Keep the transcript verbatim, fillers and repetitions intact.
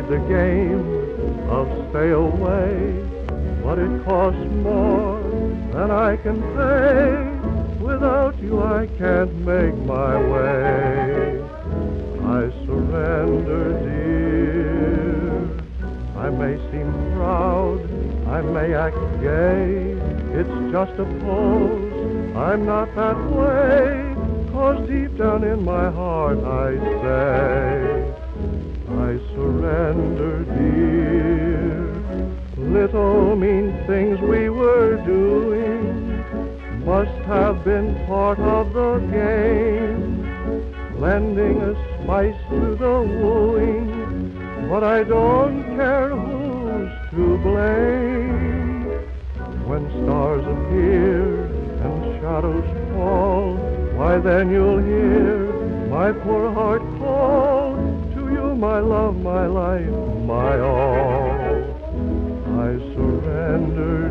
the game of stay away, but it costs more than I can pay. Without you I can't make my way. I surrender, dear. I may seem proud, I may act gay. It's just a pose, I'm not that way. 'Cause deep down in my heart I say, I surrender, dear. Little mean things we were doing must have been part of the game, lending a spice to the wooing, but I don't care who's to blame. When stars appear and shadows fall, why then you'll hear my poor heart call to you, my love, my life, my all. I surrender.